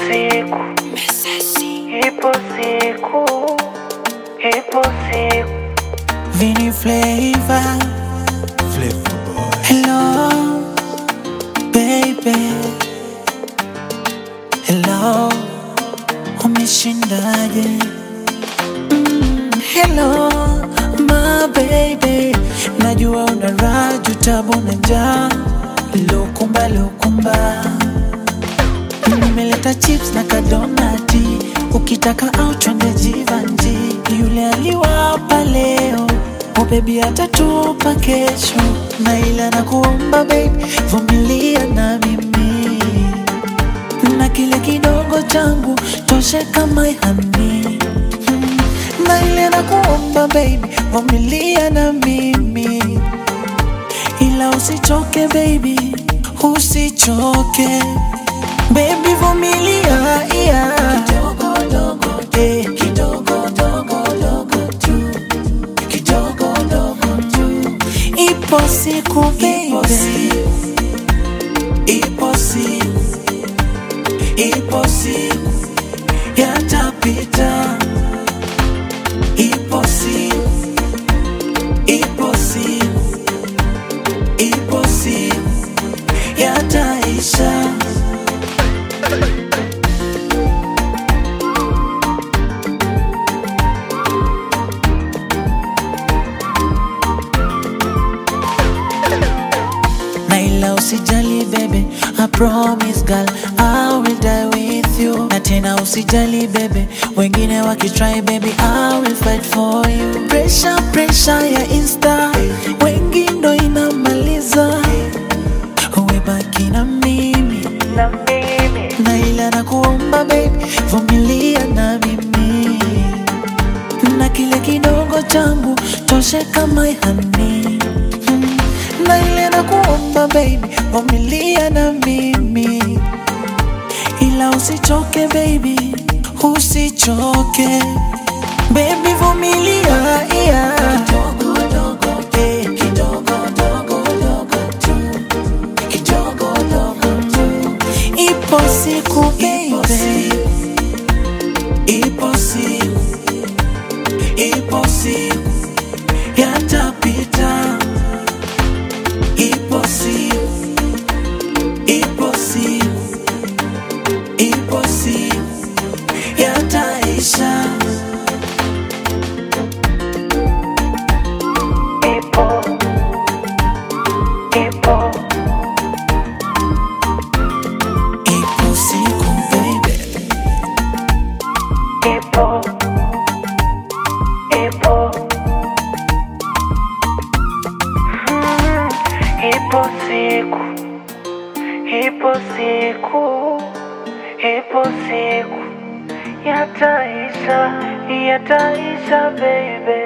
siku, ipo siku, ipo siku. Vini Flavor, hello baby, hello, umeshindaje? Hello my baby, najua una raha, tabu na njaa, lokumba lokumba. Nimeleta chips na kadonati, ukitaka au twende Jivanji. Yule aliwapa leo, oh baby atatupa kesho. Na ila nakuomba baby, vumilia na mimi, na kile kidogo changu toshe kama honey. Na ila nakuomba baby, vumilia na mimi, ila usichoke baby, usichoke baby, vumilia, yeah. Kidogo dogo, kidogo dogo dogo tu, kidogo dogo tu. Ipo siku baby, ipo siku, ipo siku yatapita. Ipo siku, ipo siku, ipo siku yataisha. Naila usijali baby, I promise girl, I will die with you. Na tena usijali baby, wengine wakitry baby, I will fight for you. Pressure, pressure ya Insta, wengi ndo inamaliza, uwe baki na mimi, Naila nakuomba baby, vumilia na mimi, na kile kidogo changu toshe kama honey. Naila nakuomba baby, vumilia na mimi, ila usichoke baby, usichoke baby, vumilia, yeah. Kidogo dogo, kidogo dogo dogo tu, kidogo dogo tu. Ipo siku baby, ipo siku, ipo siku yatapita. Ipo siku, ipo siku, ipo siku yataisha. Ipo, ipo, ipo siku baby, ipo, ipo. Ipo siku, ipo siku, ipo siku yataisha, yataisha baby.